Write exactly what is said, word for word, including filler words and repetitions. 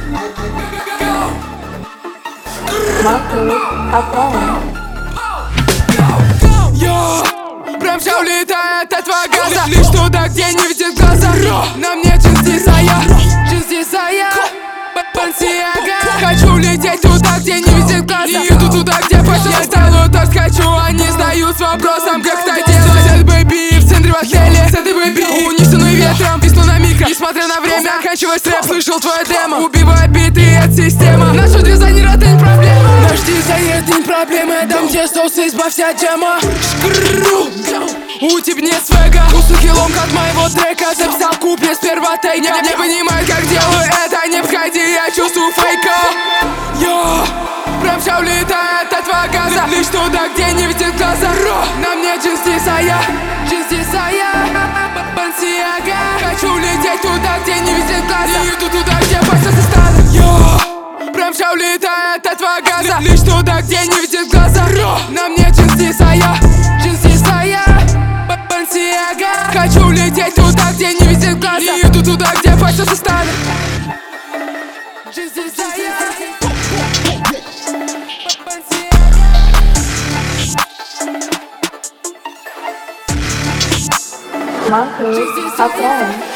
Йо, прям вся улетает от газа. Лишь туда, где не видит глаза. На мне джинс Дизайр, джинс Дизайр, Balenciaga. Хочу лететь туда, где не видит глаза. Не иду туда, где почти я сделаю то, что хочу. Они задают вопросом, как это делать. Сет бэйби в центре в отеле. Сет бэйби унесенный ветром, висну на микро. Несмотря на время, оканчиваясь рэп, слышал твое демо. Убиваю биты от системы. Наш дизайнер это не проблема. Наш дизайнер это не проблема. Дам тебе соусы, избавься от джема. У тебя нет свега. Кусок ломка от моего трека. Записал куплет с первого тейка. Не, не понимаю, как делаю это. Не входи, я чувствую фейка. Йо, прям вся улетает от газа. Лишь туда, где не видит глаза. На мне джинс Дизайр, джинс Дизайр, Balenciaga. Хочу лететь туда, где не видит глаза. Не иду туда, где почти стадо. Йо, прям вся улетает от газа. Лишь туда, где не видит глаза. На мне джинс Дизайр, джинс Дизайр, Balenciaga. Хочу лететь туда, где не видит глаза. Не иду туда, где почти стадо. Джинс Дизайр, Marcos Atraem.